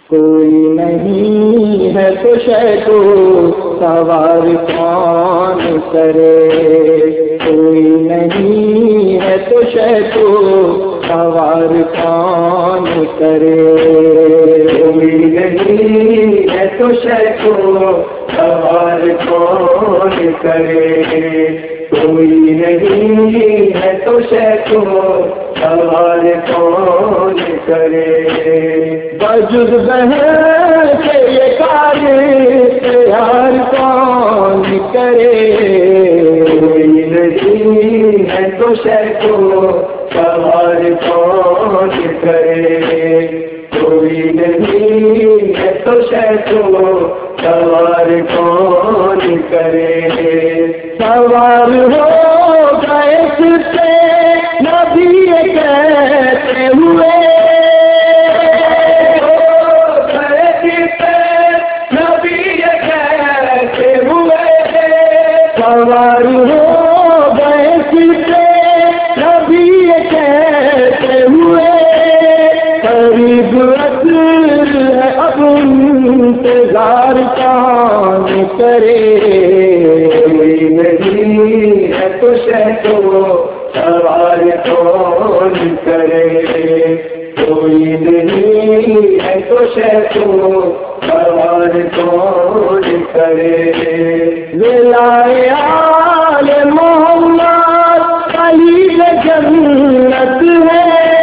کوئی نہیں ہے تو شیخو سوار کون کرے، کوئی نہیں ہے تو شیخو سوار کون کرے، کوئی نہیں ہے تو شیخو سوار کون کرے، کوئی نہیں ہے تو شیخو سوار کون کرے، بجز بہن کے یہ کار یار کون کرے، کوئی نہیں ہے تو شیخو سوار کون کرے، کوئی نہیں ہے تو شیخو سوار کون کرے، سوار ہو گئے سے نبی کہتے ہوئے، سوار ہو گئے سے نبی کہتے ہوئے، قریب عصر ہے اب انتظار کون کرے، کوئی نہیں ہے تو شیخو سوار کون کرے، کوئی نہیں ہے تو شیخو سوار کون کرے، ولائے آل محمد علی جنت ہے،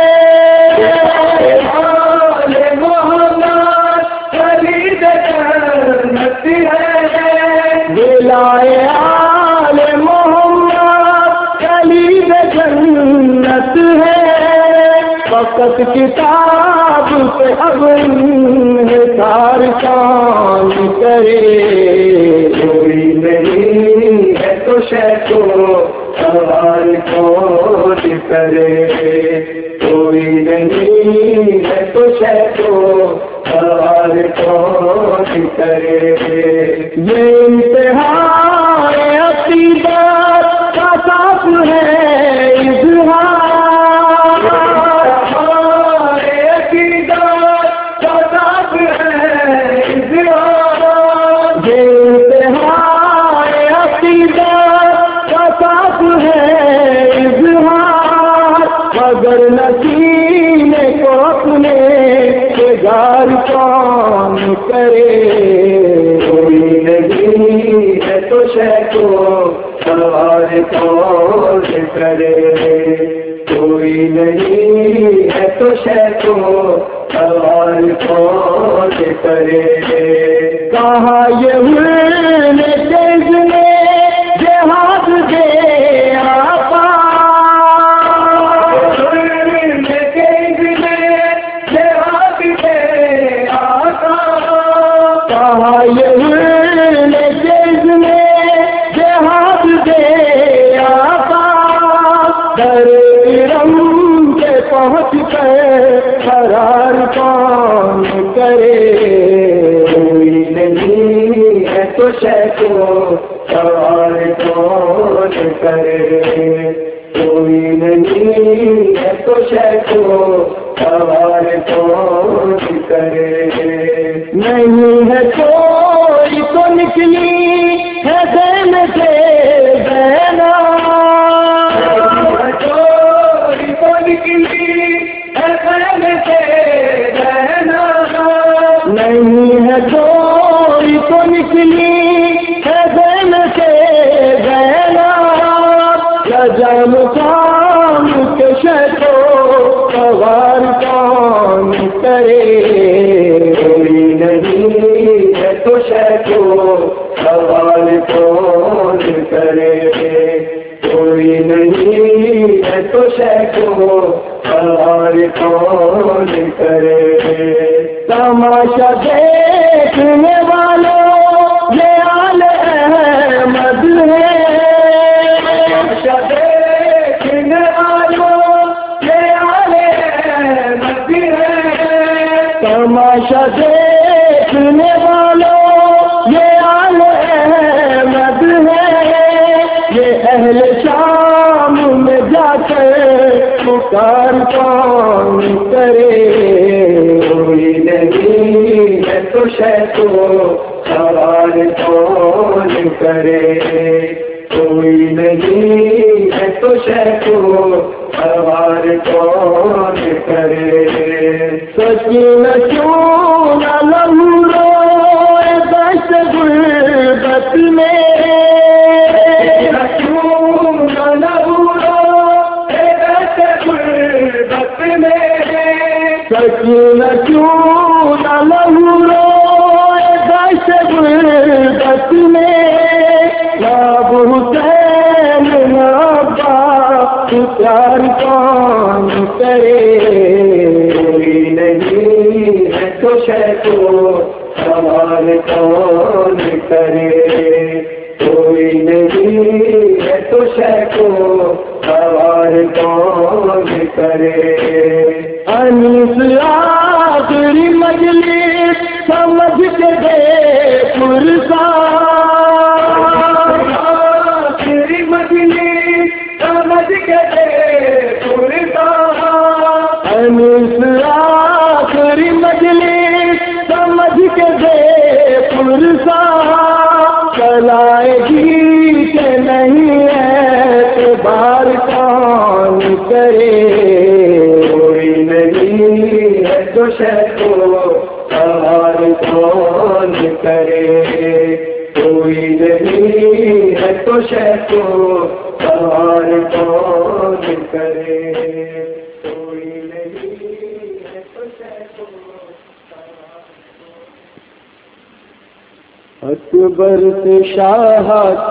آل محمد علی جنت ہے، ولائے آل محمد علی جنت ہے، فقط کتاب پہ اب انحصار کون کرے، کوئی نہیں ہے تو شیخو سوار کون کرے، کوئی نہیں ہے تو شیخو سوار کون کرے، یہ امتحان عقیدت کا صاف ہے اظہار، اگر نسینے کو اپنے گزار کون کرے، کوئی نہیں ہے تو شیخو سوار کون کرے، کوئی نہیں ہے تو شیخو سوار کون کرے، کہا یہ تیز نے جہاد دے آقا، کہا یہ تیز نے جہاد دے آقا، در ارم کے پہنچ کر قرار کون کرے، کوئی نہیں ہے تو شیخو سوار کون کرے، کوئی نہیں ہے تو شیخو سوار کون کرے، نہیں ہے کوئی تو نکلی ہے دین سے بینا، کوئی تو نکلی ہے دین سے بینا، نہیں ہے کوئی تو نکلی ہے دین سے بینا، لجام کام کے شیخو سوار کون کرے، کوئی نہیں ہے تو شیخو سوار کون کرے، کوئی نہیں ہے تو شیخو سوار کون کرے، تماشا دیکھنے والوں یہ آل احمد ہے، تماشا دیکھنے والوں یہ آل احمد ہے، تماشا دیکھنے والوں یہ آل احمد ہے، یہ اہل شام میں جا کر پکار کون کرے، کوئی نہیں تو شے کو سوال کون کرے، کوئی نہیں ہے تو شے کو سوال کون کرے۔ سکینہ کیوں نہ لہو روئے دشت غربت میں، سکینہ کیوں نہ لہو روئے دشت غربت میں، سکینہ کیوں نہ لہو روئے دشت غربت میں، ناب حسین نابا پیار کون کرے، کوئی نہیں ہے تو شے کو سوال کون کرے، کوئی نہیں ہے تو شے کو سوال کون کرے۔ انیس آخری مجلس سمجھ کے دے پرسان، آخری مجلس سمجھ کے دے پرسان، انیس آخری مجلس سمجھ کے دے پرسان، چلائے گی کہ نہیں اعتبار کون کرے، کوئی نہیں ہے تو شے کو سوال کون کرے، کوئی نہیں ہے تو شے کو سوال کون کرے، کوئی نہیں ہے تو شے کو سوال۔ اکبر سے شاہ